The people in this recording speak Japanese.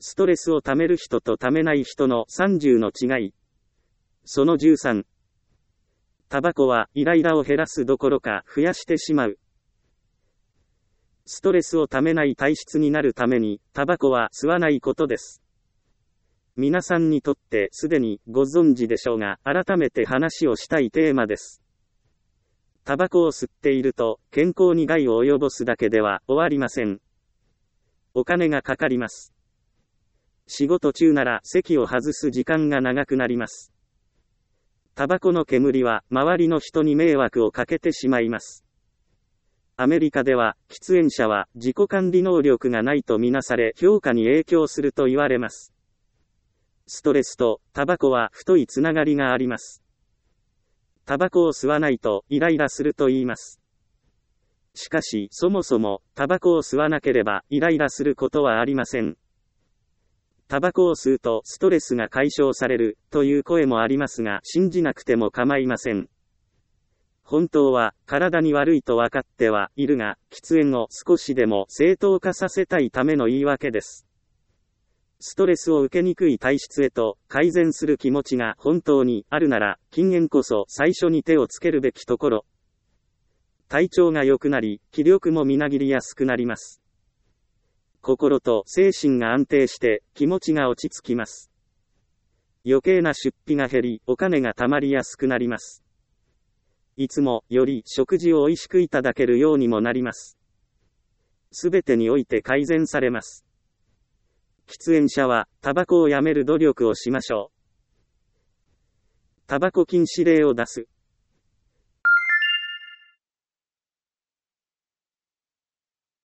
ストレスをためる人とためない人の30の違い。その13。タバコはイライラを減らすどころか増やしてしまう。ストレスをためない体質になるために、タバコは吸わないことです。皆さんにとってすでにご存知でしょうが、改めて話をしたいテーマです。タバコを吸っていると、健康に害を及ぼすだけでは終わりません。お金がかかります。仕事中なら席を外す時間が長くなります。タバコの煙は周りの人に迷惑をかけてしまいます。アメリカでは、喫煙者は自己管理能力がないとみなされ評価に影響すると言われます。ストレスとタバコは太いつながりがあります。タバコを吸わないとイライラすると言います。しかし、そもそもタバコを吸わなければイライラすることはありません。タバコを吸うとストレスが解消されるという声もありますが、信じなくても構いません。本当は体に悪いと分かってはいるが、喫煙を少しでも正当化させたいための言い訳です。ストレスを受けにくい体質へと改善する気持ちが本当にあるなら、禁煙こそ最初に手をつけるべきところ。体調が良くなり、気力もみなぎりやすくなります。心と精神が安定して気持ちが落ち着きます。余計な出費が減り、お金が貯まりやすくなります。いつもより食事を美味しくいただけるようにもなります。すべてにおいて改善されます。喫煙者はタバコをやめる努力をしましょう。タバコ禁止令を出す。